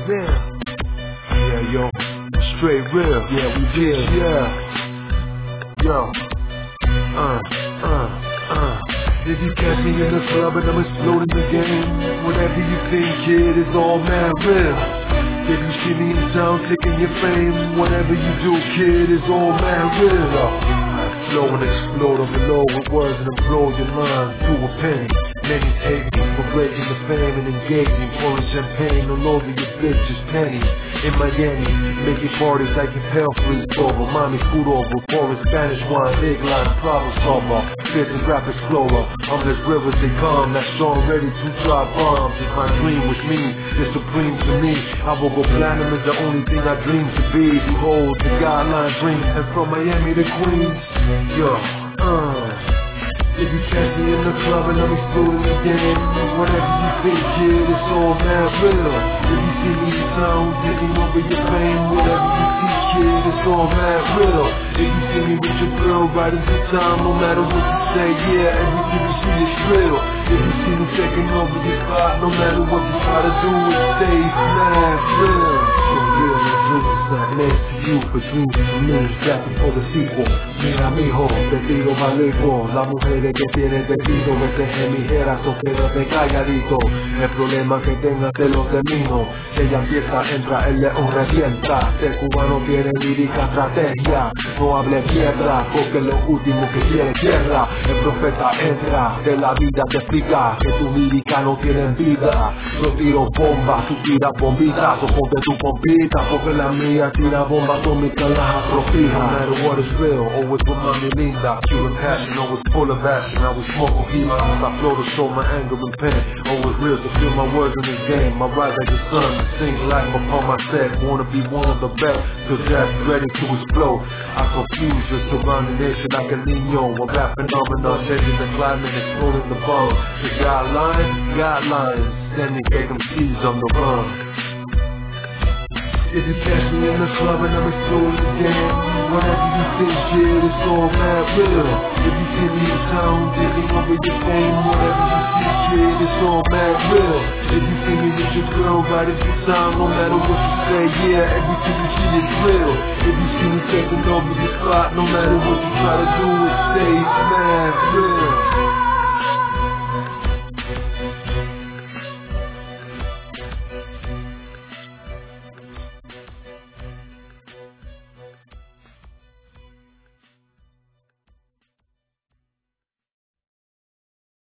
real. Yeah, yo, straight real. Yeah, we real. Yeah, yo, If you catch me in the club and I'm exploding the game, whatever you think, kid, it's all mad real. If you see me in town taking your fame, whatever you do, kid, it's all mad real. Flow and explode overload with words and blow your mind through a pen. Many hate me for breaking the fame and engaging, pouring champagne all over your bitches' panties. In Miami, making parties like your pale freeze over. Mommy food over, pouring Spanish wine, big line, problem solver. Business rap explorer, I'm as real as they come. That strong, ready to drop bombs. It's my dream, which means it's supreme to me. I will go platinum is the only thing I dream to be. Behold, the guideline dream, and from Miami to Queens. Yo, if you catch me in the club and I'm exploding again, whatever you think, kid, it's all mad real. If you see me in town, taking over your fame, whatever you see, kid, it's all mad real. If you see me with your girl riding through town, no matter what you say, yeah, everything you see is real. If you see me taking over your spot, no matter what you try to do, it stays mad real. So real and blue, it's not next to you, but dreams to me, rapping for the sequel. Mira mijo, te tiro más lejos, las mujeres que tienen vestido, me dejen ligeras o quédate calladito. El problema que tengas de los de mijo, ella empieza, entra, el león revienta. El cubano tiene lírica estrategia, no hable piedra, porque lo último que quiere tierra. El profeta entra, de la vida te explica que tu lírica no tiene vida. Yo tiro bombas, tú tiras bombitas, o ponte tu pompita, porque la mía tira bombas atómicas, las atrofija. No matter what is real, always with mommy linda, Cuban passion, always full of action. I was smoking heat, I flow to show my anger and pain. Always real to feel my words in this game. I rise like the sun, sing life upon my set. Wanna be one of the best, till death ready to explode. I confuse your surrounding nation like a Nino. A rap phenomenon, changing the climate, exploding the bomb. The guidelines, sending AMCs on the run. If you catch me in the club and I'm exploding again, whatever you think, kid, it's all mad real. If you see me in town, taking over your fame, whatever you see, kid, it's all mad real. If you see me with your girl riding through town, no matter what you say, yeah, everything you see is real. If you see me taking over your spot, no matter what you try to do, it stays mad real.